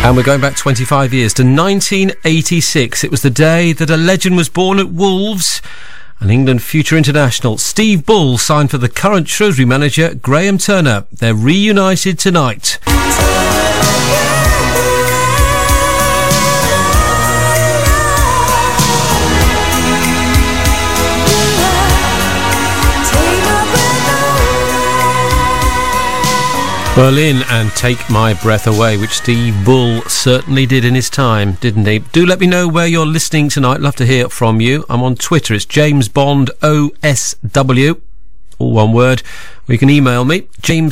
And we're going back 25 years to 1986. It was the day that a legend was born at Wolves. And England future international Steve Bull signed for the current Shrewsbury manager Graham Turner. They're reunited tonight. Berlin and Take My Breath Away, which Steve Bull certainly did in his time, didn't he? Do let me know where you're listening tonight. Love to hear from you. I'm on Twitter. It's James Bond OSW, all one word. Or you can email me,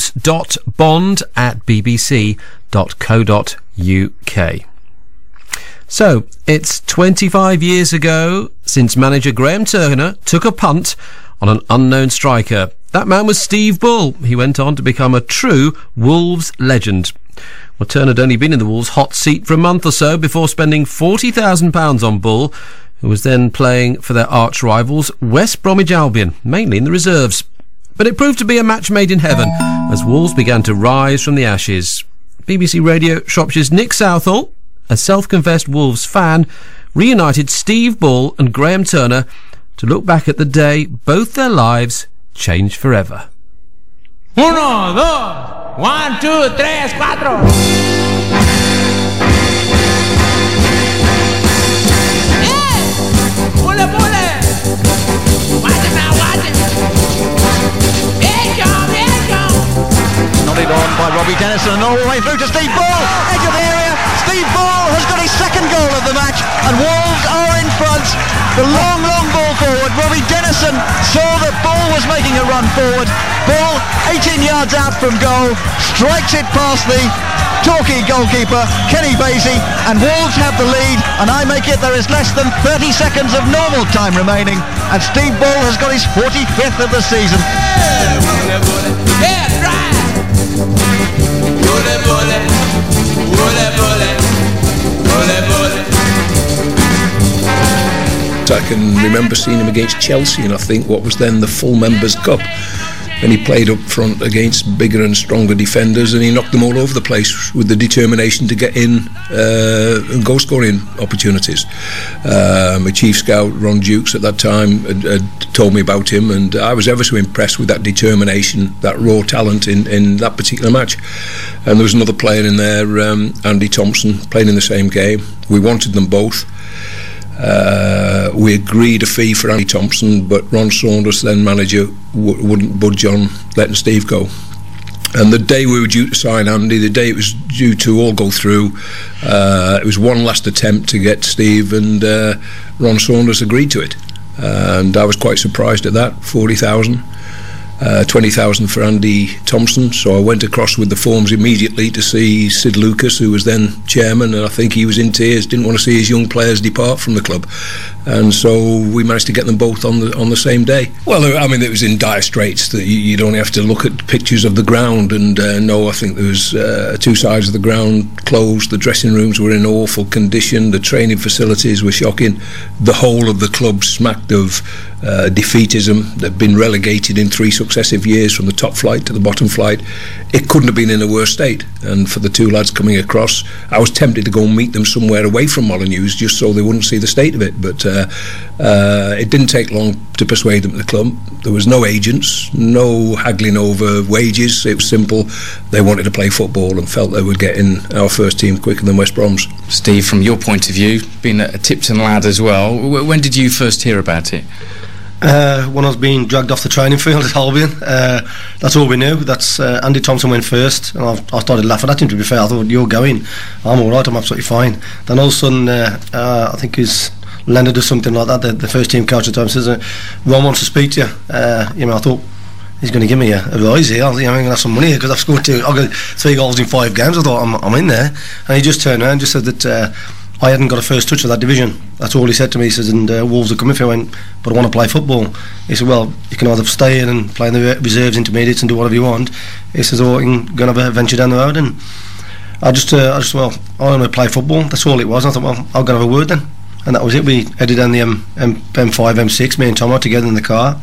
james.bond@bbc.co.uk. So, it's 25 years ago since manager Graham Turner took a punt on an unknown striker. That man was Steve Bull. He went on to become a true Wolves legend. Well, Turner had only been in the Wolves hot seat for a month or so before spending £40,000 on Bull, who was then playing for their arch rivals West Bromwich Albion, mainly in the reserves. But it proved to be a match made in heaven as Wolves began to rise from the ashes. BBC Radio Shropshire's Nick Southall, a self-confessed Wolves fan, reunited Steve Bull and Graham Turner to look back at the day both their lives changed forever. 1, 2, 1, 2, 3, 4. Pule, pule. Watch it now, watch it. Here it comes. Nodded on by Robbie Dennison and all the way through to Steve Bull. Edge of the area. Steve Bull has got his second goal of the match and Wolves are in front. The long ball forward. Robbie Dennison saw that Bull was making a run forward. Bull, 18 yards out from goal, strikes it past the Torquay goalkeeper, Kenny Basie, and Wolves have the lead, and I make it there is less than 30 seconds of normal time remaining, and Steve Bull has got his 45th of the season. Yeah, right. I can remember seeing him against Chelsea and I think what was then the full Members' Cup, and he played up front against bigger and stronger defenders and he knocked them all over the place with the determination to get in and goal scoring opportunities. My chief scout Ron Dukes at that time had told me about him, and I was ever so impressed with that determination, that raw talent in that particular match. And there was another player in there, Andy Thompson, playing in the same game. We wanted them both. We agreed a fee for Andy Thompson, but Ron Saunders, then manager, wouldn't budge on letting Steve go. And the day we were due to sign Andy, the day it was due to all go through, it was one last attempt to get Steve, and Ron Saunders agreed to it. And I was quite surprised at that. 40,000. 20,000 for Andy Thompson, so I went across with the forms immediately to see Sid Lucas, who was then chairman, and I think he was in tears, didn't want to see his young players depart from the club, and so we managed to get them both on the same day. Well, I mean, it was in dire straits. That you'd only have to look at pictures of the ground and know, I think there was two sides of the ground closed, the dressing rooms were in awful condition, the training facilities were shocking, the whole of the club smacked of defeatism. They'd been relegated in 3 successive years from the top flight to the bottom flight. It couldn't have been in a worse state, and for the two lads coming across, I was tempted to go and meet them somewhere away from Molyneux just so they wouldn't see the state of it, but it didn't take long to persuade them to the club. There was no agents, no haggling over wages. It was simple. They wanted to play football and felt they would get in our first team quicker than West Brom's. Steve, from your point of view, being a Tipton lad as well, when did you first hear about it? When I was being dragged off the training field at Albion, that's all we knew. That's Andy Thompson went first, and I started laughing at him. To be fair, I thought, you're going, I'm all right, I'm absolutely fine. Then all of a sudden, I think his Leonard or something like that, the first team coach at the time, says, Ron wants to speak to you. I thought, he's going to give me a rise here. I'm going to have some money here because I've scored 3 goals in 5 games. I thought, I'm in there. And he just turned around and just said that I hadn't got a first touch of that division. That's all he said to me. He says, and Wolves are coming for you. I went, but I want to play football. He said, well, you can either stay in and play in the reserves, intermediates, and do whatever you want. He says, or you can go and have a venture down the road. And I just well, I want to play football. That's all it was. And I thought, well, I'll go and have a word then. And that was it. We headed down the M5, M6, me and Tomo together in the car.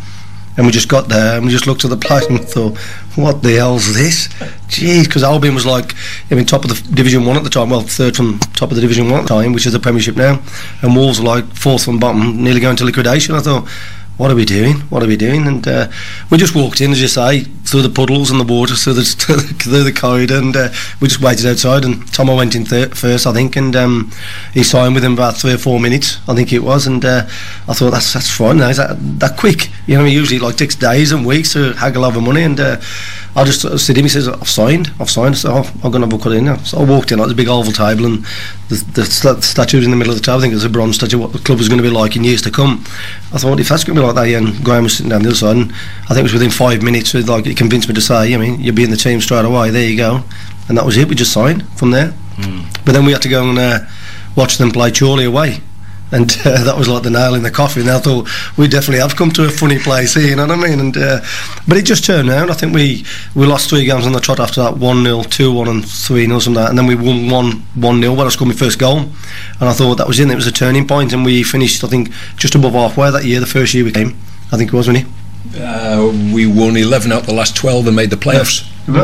And we just got there and we just looked at the place and thought, what the hell's this? Jeez, because Albion was like, top of the Division 1 at the time, well, third from top of the Division 1 at the time, which is the Premiership now, and Wolves were like fourth from bottom, nearly going to liquidation. I thought, what are we doing? And we just walked in, as you say, through the puddles and the water, through the corridor, and we just waited outside. And Tomo went in first, I think, and he signed with him about 3 or 4 minutes, I think it was. And I thought, that's fine now. Is that quick? Usually like takes days and weeks to haggle over money. And I just said to him, he says, I've signed. So I'm going to book it in now. So I walked in, like, the big oval table, and the statue in the middle of the table. I think it was a bronze statue, what the club was going to be like in years to come. I thought, if that's going to be like that, and Graham was sitting down the other side, and I think it was within 5 minutes, he convinced me to say, you'll be in the team straight away, there you go. And that was it, we just signed from there. But then we had to go and watch them play Chorley away, and that was like the nail in the coffin. And I thought, we definitely have come to a funny place here, you know what I mean? And but it just turned around. I think we lost 3 games on the trot after that, 1-0, 2-1 and 3-0, something like that, and then we won 1-0 when I scored my first goal, and I thought that was it. It was a turning point, and we finished, I think, just above halfway that year, the first year we came, I think it was, wasn't it? We won 11 out of the last 12 and made the playoffs.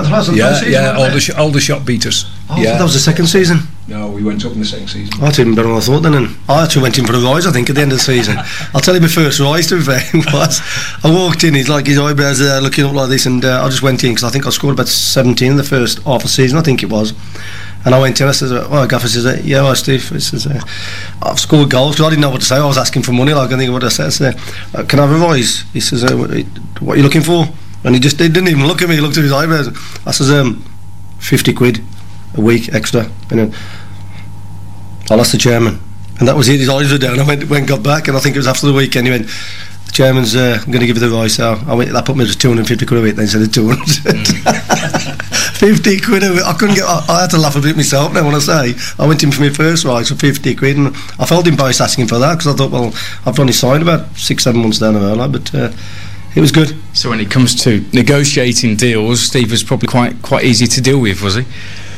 Aldershot beat us. That was the second season. No, we went up in the second season. That's even better than I thought then, and I actually went in for a rise, I think, at the end of the season. I'll tell you my first rise, to be fair, was I walked in, his eyebrows looking up like this, and I just went in because I think I scored about 17 in the first half of the season, I think it was. And I went in, I said, Gaffer says, yeah, well, Steve, he says, I've scored goals, because I didn't know what to say. I was asking for money, like, I think what I said. I said, can I have a rise? He says, what are you looking for? And he didn't even look at me, he looked at his eyebrows. I says, 50 quid a week extra. And I lost the chairman. And that was it, his eyes were down. I went got back, and I think it was after the weekend, he went, the chairman's going to give you the rise. So that put me to 250 quid a week then instead of 200. 50 quid a week. I had to laugh a bit myself now when I say I went in for my first rise for 50 quid, and I felt embarrassed asking for that, because I thought, well, I've only signed about 6-7 months down the road, but it was good. So when it comes to negotiating deals, Steve was probably quite easy to deal with, was he?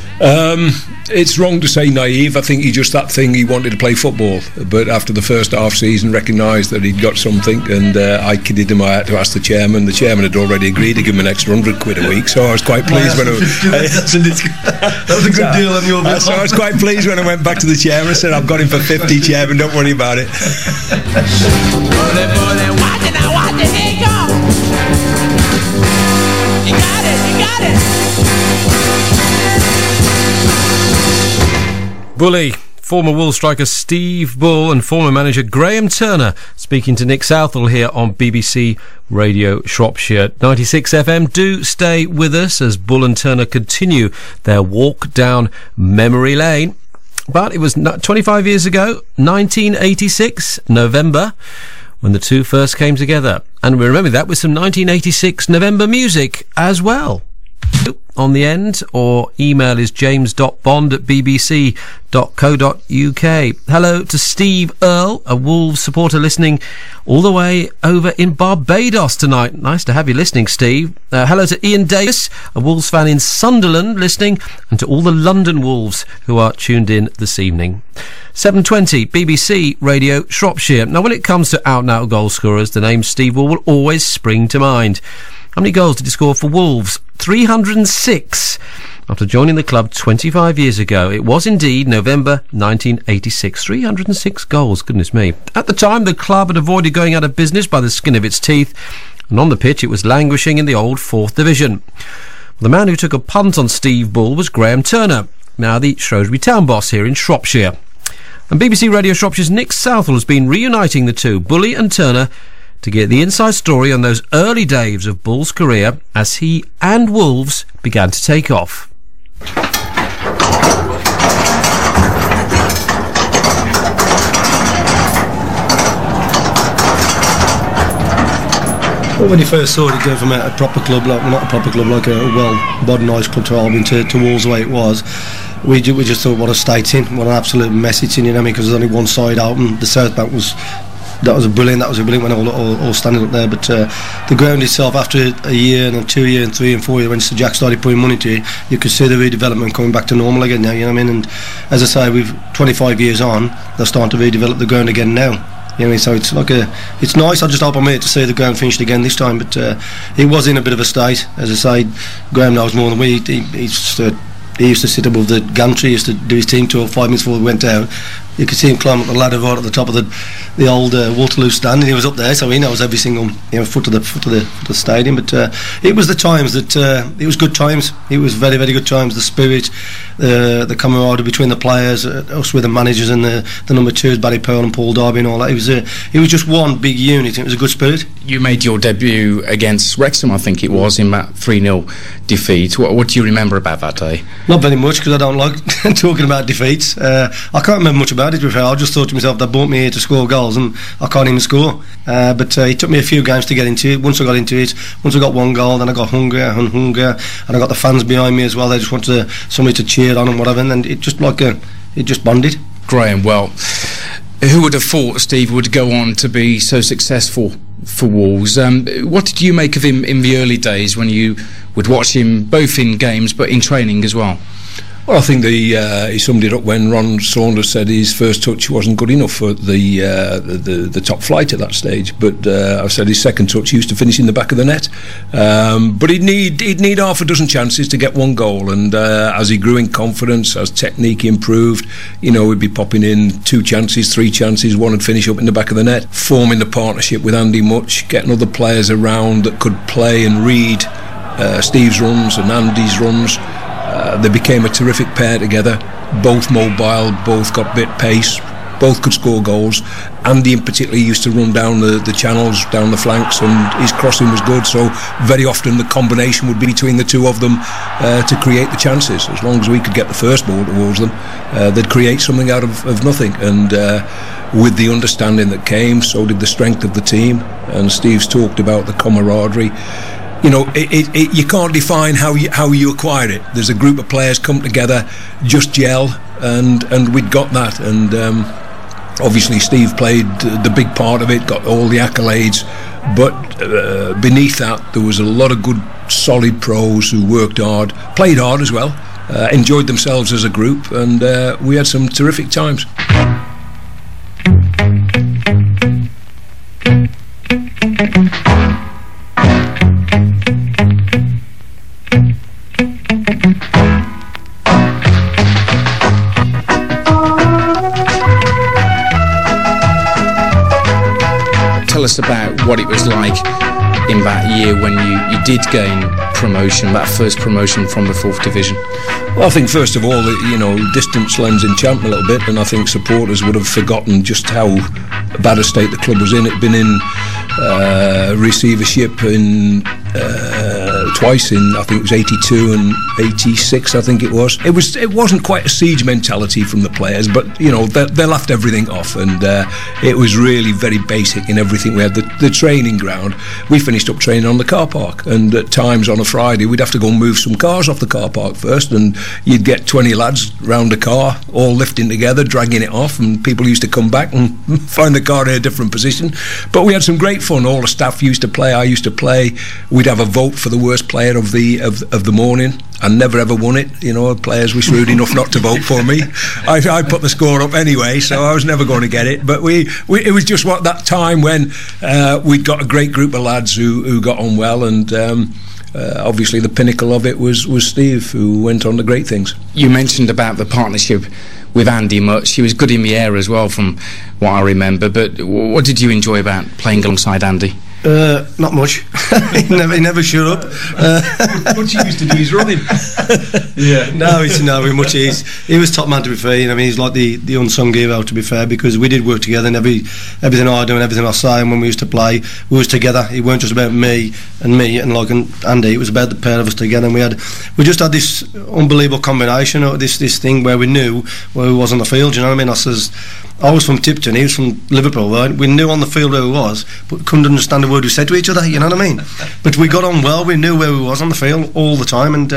It's wrong to say naive. I think he just that thing, he wanted to play football, but after the first half season recognised that he'd got something, and I kidded him. I had to ask the chairman. The chairman had already agreed to give him an extra 100 quid a week, so I was quite pleased when that was a good deal on your bit. So I was quite pleased when I went back to the chairman and said, I've got him for 50, chairman, don't worry about it. Watch it now, watch it, here you go. You got it. Bully, former Wolves striker Steve Bull and former manager Graham Turner speaking to Nick Southall here on BBC Radio Shropshire 96 FM. Do stay with us as Bull and Turner continue their walk down memory lane. But it was 25 years ago, 1986, November, when the two first came together. And we remember that with some 1986 November music as well. On the end, or email is james.bond@bbc.co.uk. Hello to Steve Earle, a Wolves supporter listening all the way over in Barbados tonight. Nice to have you listening, Steve. Hello to Ian Davis, a Wolves fan in Sunderland listening, and to all the London Wolves who are tuned in this evening. 7:20 BBC Radio Shropshire. Now, when it comes to out-and-out goal scorers, the name Steve Bull will always spring to mind. How many goals did he score for Wolves? 306. After joining the club 25 years ago, it was indeed November 1986. 306 goals, goodness me. At the time, the club had avoided going out of business by the skin of its teeth, and on the pitch it was languishing in the old 4th Division. The man who took a punt on Steve Bull was Graham Turner, now the Shrewsbury town boss here in Shropshire. And BBC Radio Shropshire's Nick Southall has been reuniting the two, Bully and Turner, to get the inside story on those early days of Bull's career as he and Wolves began to take off. Well, when you first saw it go from a proper club, like, well, not a proper club, like a well-modernised club to Albion to Wolves the way it was, we just thought, what a state in, what an absolute mess it's in, you know what I mean, because there's only one side out, and the South Bank was brilliant when all standing up there. But the ground itself, after a year and 2 years and 3 and 4 years, when Sir Jack started putting money to it, you could see the redevelopment coming back to normal again now, you know what I mean? And as I say, we've 25 years on, they're starting to redevelop the ground again now. You know what I mean? So it's nice. I just hope I'm here to see the ground finished again this time. But it was in a bit of a state. As I say, Graham knows more than we. He used to sit above the gantry. He used to do his team tour 5 minutes before we went out. You could see him climb up the ladder right at the top of the old Waterloo stand, and he was up there, so he knows every single foot of the stadium. But it was the times that it was good times. It was very, very good times. The spirit, the camaraderie between the players, us with the managers, and the number twos, Barry Pearl and Paul Darby, and all that. It was just one big unit. It was a good spirit. You made your debut against Wrexham, I think it was, in that 3-0 defeat. What do you remember about that day? Not very much, because I don't like talking about defeats. I can't remember much about it. I just thought to myself, they brought me here to score goals and I can't even score. But it took me a few games to get into it. Once I got one goal, then I got hungrier, and I got the fans behind me as well. They just wanted somebody to cheer on and whatever, and then it just bonded. Graham, well, who would have thought Steve would go on to be so successful for Wolves? What did you make of him in the early days when you would watch him both in games but in training as well? Well, I think he summed it up when Ron Saunders said his first touch wasn't good enough for the top flight at that stage. But I said his second touch used to finish in the back of the net. But he'd need half a dozen chances to get one goal. And as he grew in confidence, as technique improved, he'd be popping in 2 chances, 3 chances. One would finish up in the back of the net. Forming the partnership with Andy Much, getting other players around that could play and read Steve's runs and Andy's runs. They became a terrific pair together, both mobile, both got bit pace, both could score goals. Andy in particular used to run down the channels, down the flanks, and his crossing was good, so very often the combination would be between the two of them to create the chances. As long as we could get the first ball towards them, they'd create something out of nothing. And with the understanding that came, so did the strength of the team. And Steve's talked about the camaraderie. You can't define how you acquire it. There's a group of players come together, just gel, and we'd got that. And obviously Steve played the big part of it, got all the accolades. But beneath that, there was a lot of good, solid pros who worked hard, played hard as well, enjoyed themselves as a group, and we had some terrific times. Tell us about what it was like in that year when you did gain promotion, that first promotion from the 4th Division. Well, I think first of all, distance lends enchantment a little bit, and I think supporters would have forgotten just how bad a state the club was in. It'd been in receivership in twice in, I think it was 82 and 86, I think it was. It wasn't quite a siege mentality from the players, but they laughed everything off, and it was really very basic in everything. We had the training ground. We finished up training on the car park, and at times on a Friday we'd have to go and move some cars off the car park first, and you'd get 20 lads round the car, all lifting together, dragging it off, and people used to come back and find the car in a different position. But we had some great fun. All the staff used to play, I used to play. We'd have a vote for the worst player of the morning. I never ever won it. Players were shrewd enough not to vote for me. I put the score up anyway, so I was never going to get it. But it was just that time when we'd got a great group of lads who got on well, and obviously the pinnacle of it was Steve, who went on to great things. You mentioned about the partnership with Andy Much. He was good in the air as well, from what I remember. But what did you enjoy about playing alongside Andy? Not much. he never shut up. What he used to do is running. Yeah. No, much. He was top man, to be fair. He's like the unsung hero, to be fair, because we did work together, and everything I do and everything I say, and when we used to play, we was together. It weren't just about me and Andy. It was about the pair of us together, and we just had this unbelievable combination, this thing where we knew where we was on the field. You know what I mean? I was from Tipton, he was from Liverpool, right? We knew on the field where we was, but couldn't understand a word we said to each other, you know what I mean? But we got on well, we knew where we was on the field all the time, and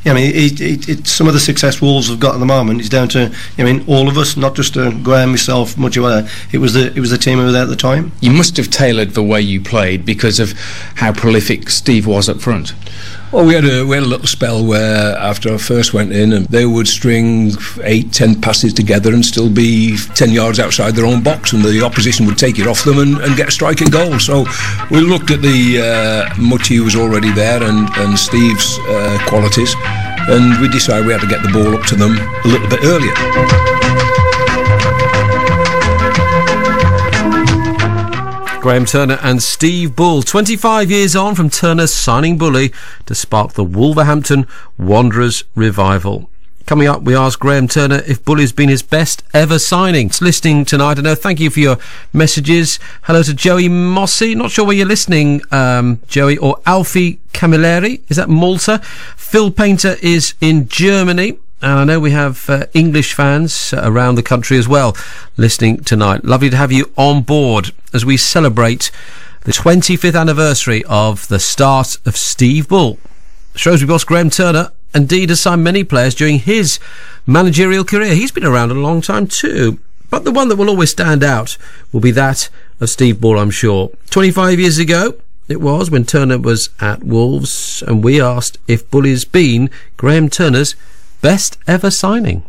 some of the success Wolves have got at the moment is down to, all of us, not just Graham, myself, much of other. It was the team who were there at the time. You must have tailored the way you played because of how prolific Steve was up front. Well, we had a little spell where after I first went in, and they would string 8-10 passes together and still be 10 yards outside their own box, and the opposition would take it off them and get a striking goal. So we looked at the Mucci, who was already there, and Steve's qualities, and we decided we had to get the ball up to them a little bit earlier. Graham Turner and Steve Bull, 25 years on from Turner signing Bully to spark the Wolverhampton Wanderers revival. Coming up, we ask Graham Turner if Bully's been his best ever signing. It's listening tonight. I know. Thank you for your messages. Hello to Joey Mossy. Not sure where you're listening, Joey, or Alfie Camilleri. Is that Malta? Phil Painter is in Germany. And I know we have English fans around the country as well listening tonight. Lovely to have you on board as we celebrate the 25th anniversary of the start of Steve Bull. Shrewsbury boss Graham Turner indeed has signed many players during his managerial career. He's been around a long time too. But the one that will always stand out will be that of Steve Bull, I'm sure. 25 years ago it was, when Turner was at Wolves, and we asked if Bully's been Graham Turner's best ever signing.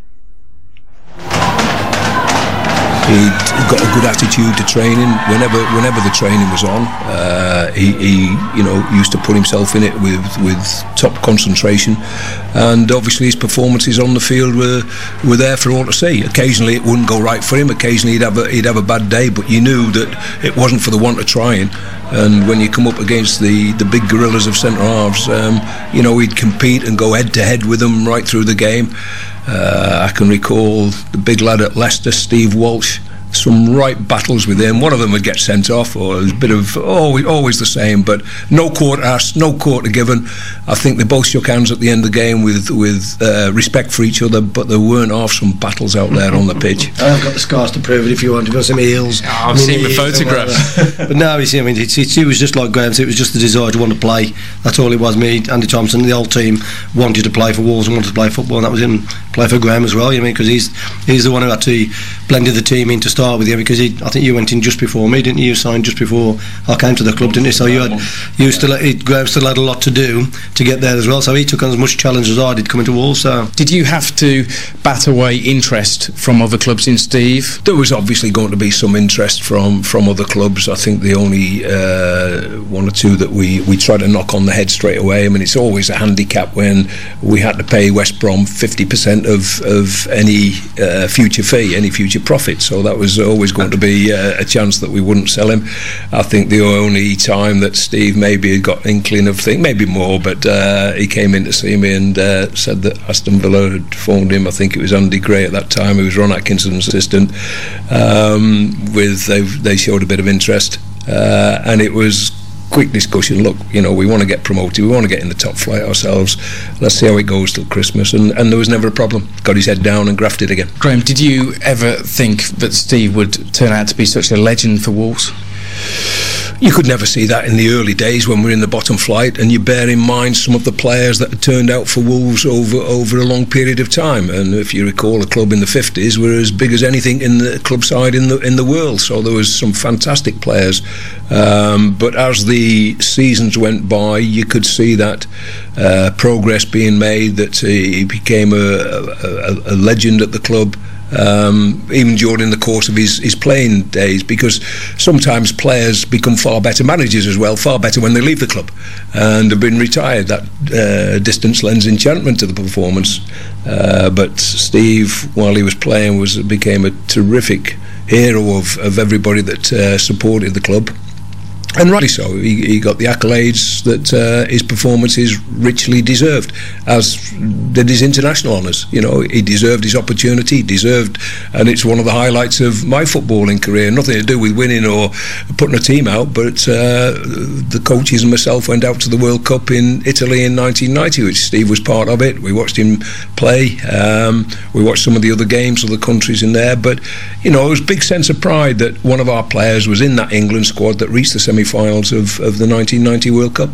He'd got a good attitude to training. Whenever the training was on, he used to put himself in it with top concentration, and obviously his performances on the field were there for all to see. Occasionally it wouldn't go right for him. Occasionally he'd have a bad day, but you knew that it wasn't for the want of trying. And when you come up against the big gorillas of centre halves, he'd compete and go head to head with them right through the game. I can recall the big lad at Leicester, Steve Walsh, some right battles with him. One of them would get sent off, or it was a bit of always the same, but no quarter asked, no quarter given. I think they both shook hands at the end of the game with respect for each other, but there weren't half some battles out there on the pitch. I've got the scars to prove it if you want to go see my heels. I've seen the photographs. But no, you see, I mean, it was just like Graham said, it was just the desire to want to play. That's all it was. Me, Andy Thompson, the whole team wanted to play for Wolves and wanted to play football, and that was him play for Graham as well, you know, because he's the one who actually blended the team in to start with, you, because I think you went in just before me, didn't you? You signed just before I came to the club, didn't you? So Graham still had a lot to do to get there as well, so he took on as much challenge as I did coming to Wolves. So did you have to bat away interest from other clubs in Steve? There was obviously going to be some interest from other clubs. I think the only one or two that we tried to knock on the head straight away. I mean, it's always a handicap when we had to pay West Brom 50% of any future fee, any future profit, so that was always going to be a chance that we wouldn't sell him. I think the only time that Steve maybe had got inkling of things, maybe more, but he came in to see me and said that Aston Villa had phoned him. I think it was Andy Gray at that time, who was Ron Atkinson's assistant. They showed a bit of interest, and it was quick discussion. Look, you know, we want to get promoted, we want to get in the top flight ourselves, let's see how it goes till Christmas, and there was never a problem. Got his head down and grafted again. Graham, did you ever think that Steve would turn out to be such a legend for Wolves? You could never see that in the early days when we're in the bottom flight, and you bear in mind some of the players that had turned out for Wolves over a long period of time. And if you recall, the club in the 50s were as big as anything in the club side in the world, so there was some fantastic players. But as the seasons went by, you could see that progress being made, that he became a legend at the club. Even during the course of his playing days, because sometimes players become far better managers as well, far better when they leave the club and have been retired. That distance lends enchantment to the performance, but Steve, while he was playing, became a terrific hero of everybody that supported the club. And rightly so. He got the accolades that his performances richly deserved, as did his international honours. You know, he deserved his opportunity, and it's one of the highlights of my footballing career. Nothing to do with winning or putting a team out, but the coaches and myself went out to the World Cup in Italy in 1990, which Steve was part of it. We watched him play. We watched some of the other games of the countries in there, but you know, it was a big sense of pride that one of our players was in that England squad that reached the semi-finals of the 1990 World Cup.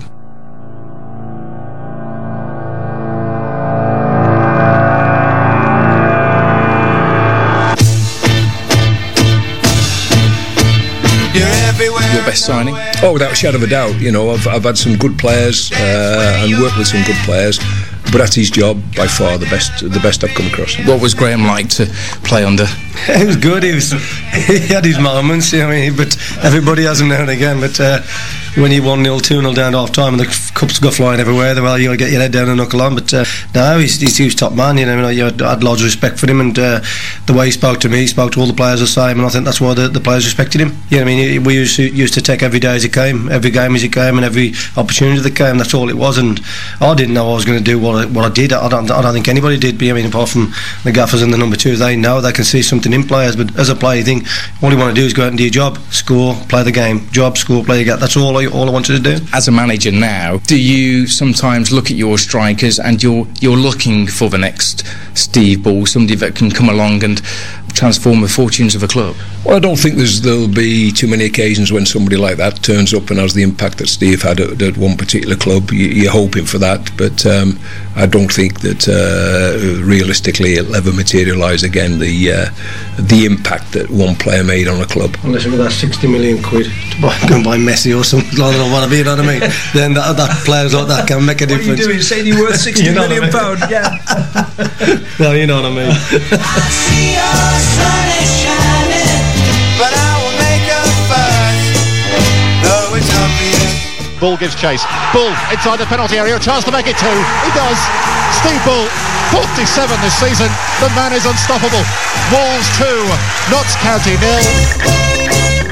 You're everywhere best signing? Oh, without a shadow of a doubt. You know, I've had some good players and worked with some good players, but that's his job by far the best I've come across. What was Graham like to play under? It was good. He had his moments, you know, but everybody has them now and again. But when you 1-0, 2-0 down to half time and the cups go flying everywhere, well, you got to get your head down and knuckle on. But no, he's top man. You know, I had loads of respect for him, and the way he spoke to me, he spoke to all the players the same, and I think that's why the players respected him. You know, I mean, we used to take every day as it came, every game as it came, and every opportunity that came. That's all it was. And I didn't know I was going to do what I did. I don't think anybody did. I mean, apart from the gaffers and the number 2, they know, they can see something in players. But as a player, you think all you want to do is go out and do your job, score, play the game, job, score, play your game. That's all I wanted to do. As a manager now, do you sometimes look at your strikers and you're looking for the next Steve Bull, somebody that can come along and transform the fortunes of a club? Well, I don't think there'll be too many occasions when somebody like that turns up and has the impact that Steve had at one particular club. You're hoping for that, but I don't think that realistically it'll ever materialise again, the impact that one player made on a club. Unless with that 60 million quid to go and buy Messi or something like that, whatever, you know what I mean? Then that players like that can make a difference. What are you doing, saying you're worth 60 million pound? Yeah. No, you know what I mean. I see your sun is shining, but I will make a fuss, though it's obvious. Bull gives chase. Bull inside the penalty area, a chance to make it 2. He does. Steve Bull, 47 this season. The man is unstoppable. Wolves 2, Notts County 0.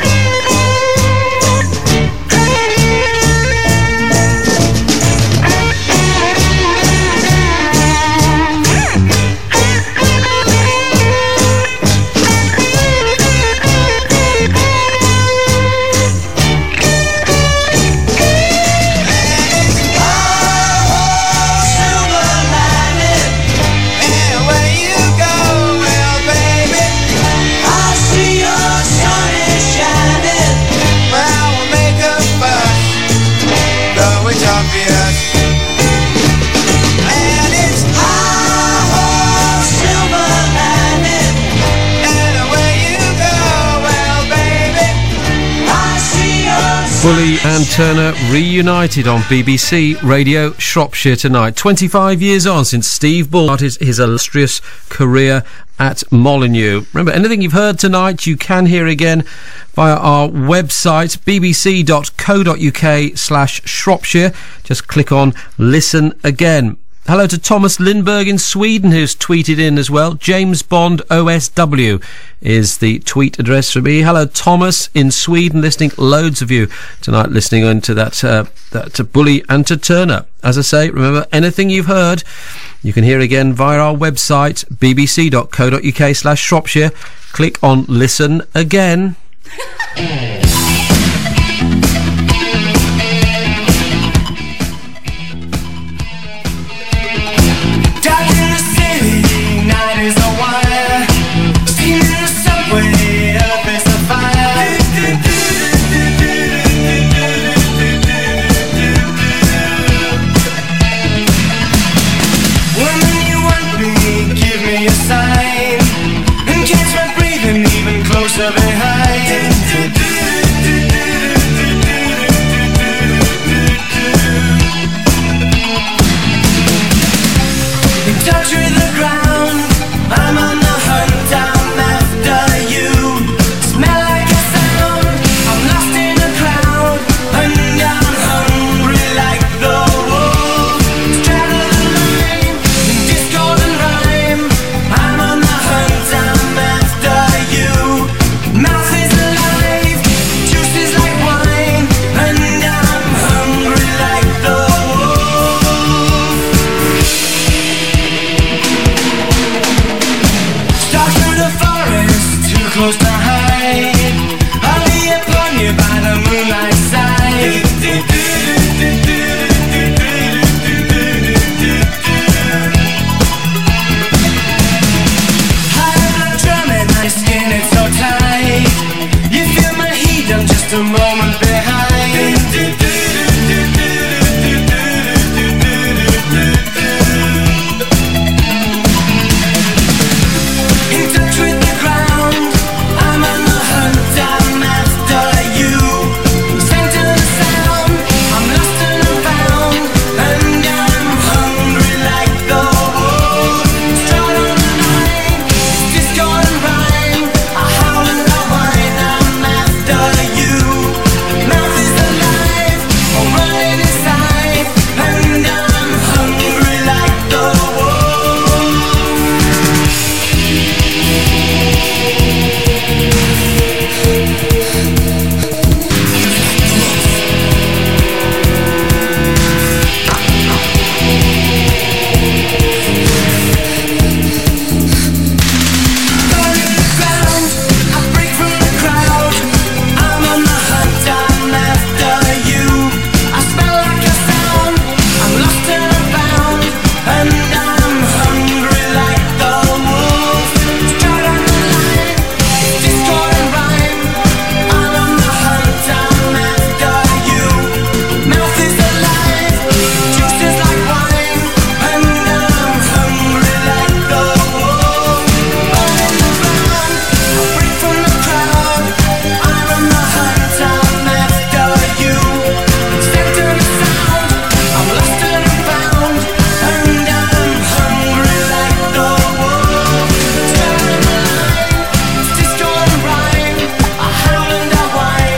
Bully and Turner reunited on BBC Radio Shropshire tonight. 25 years on since Steve Bull started his illustrious career at Molineux. Remember, anything you've heard tonight you can hear again via our website, bbc.co.uk/Shropshire. Just click on Listen Again. Hello to Thomas Lindberg in Sweden, who's tweeted in as well. James Bond OSW is the tweet address for me. Hello, Thomas in Sweden, listening. Loads of you tonight listening on to that to Bully and to Turner. As I say, remember, anything you've heard you can hear again via our website, bbc.co.uk/Shropshire. Click on Listen Again.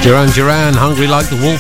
Duran Duran, Hungry Like the Wolf.